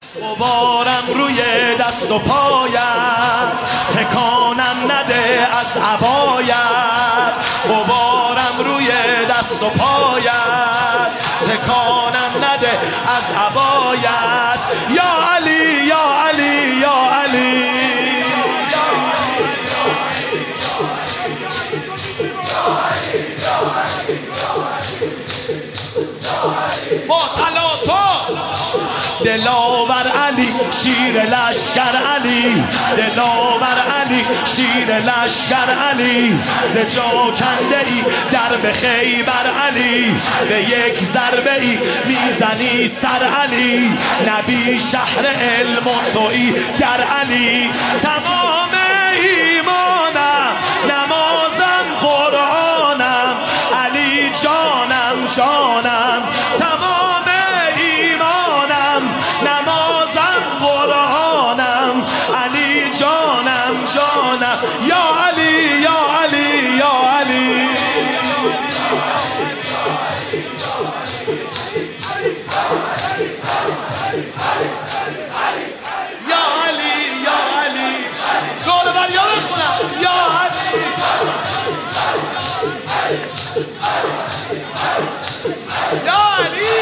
غبارم روی دست و پایت، تکانم نده از عبایت. غبارم روی دست و پایت، تکانم نده از عبایت. یا علی یا علی یا علی، با تلاطم دلاور علی شیر لشکر علی، دلاور علی شیر لشکر علی. ز جا کنده ای در به خیبر علی، به یک ضربه ای میزنی سر علی. نبی شهر علم و تویی در علی، تمام ایمانم نمازم قرآنم علی جانم جانم. تمام ایمانم نمازم قرآنم علی جانم جانم. یا علی یا علی یا علی، یا علی یا علی. دور بر یا بخونم یا علی. یا علی.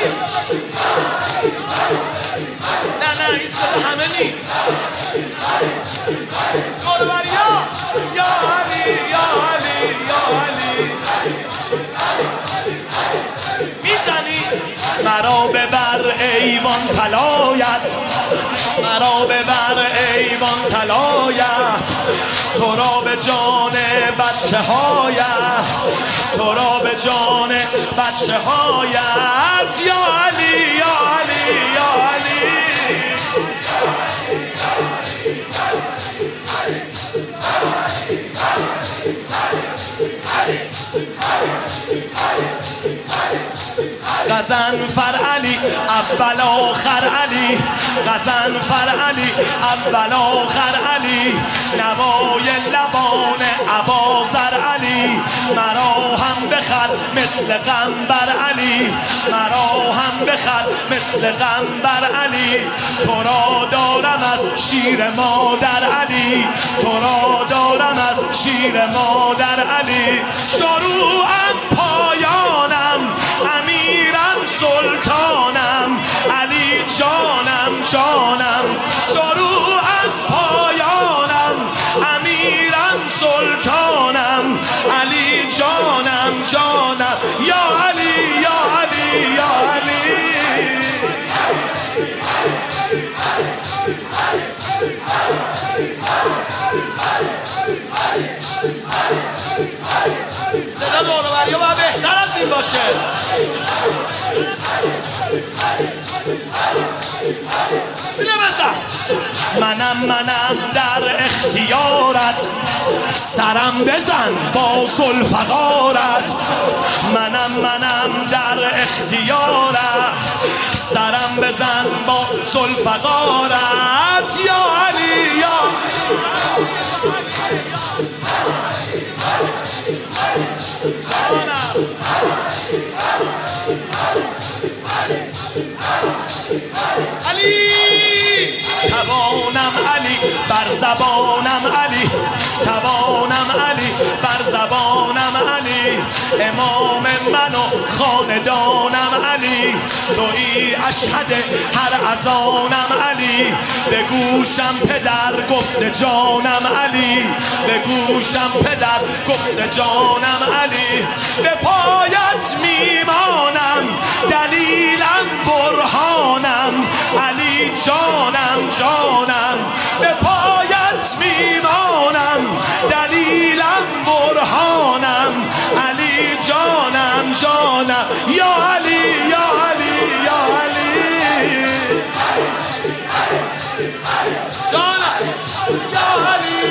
نه نه این صدا همه نیست. دور بر یا علی یا علی یا علی. میزنی مرا ببر ایوان طلایت، مرا ببر ایوان طلایت. تو را به جان بچه هایت، تو را به جان بچه هایت. یا علی یا علی یا علی. غضنفر علی اول آخر علی، غضنفر علی اول آخر علی. نوای لبان ابازر علی، مرا هم بخر مثل قنبر علی، مرا هم بخر مثل قنبر علی. تو را دارم از شیر مادر علی، تو را دارم از شیر مادر علی. شروعم پایانم امیرم سلطانم علی جانم جانم. شروعم پایانم امیرم سلطانم علی جانم جانم. یا علی یا علی یا علی. صدا دوروبری باید بهتر از این باشه. سینه بزن. منم در اختیارت، سرم بزن با ذوالفقارت. منم در اختیارت، سرم بزن با ذوالفقارت. یا علی یا علی. توانم علی بر زبانم علی، توانم علی بر زبانم علی. امام من و خاندانم علی، تویی اشهد هر اذانم علی. به گوشم پدر گفت جانم علی، به گوشم پدر گفت جانم علی. به پایت میمانم دلیلم برهانم علی جانم جانم. به پایت میمانم دلیلم برهانم علی جانم جانم. یا علی یا علی یا علی جانم. یا علی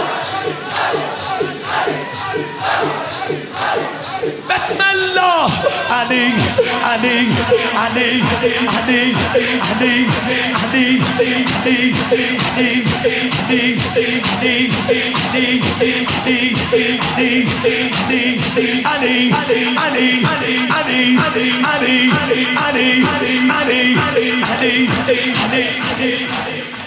بسم الله. علی علی علی علی علی علی I need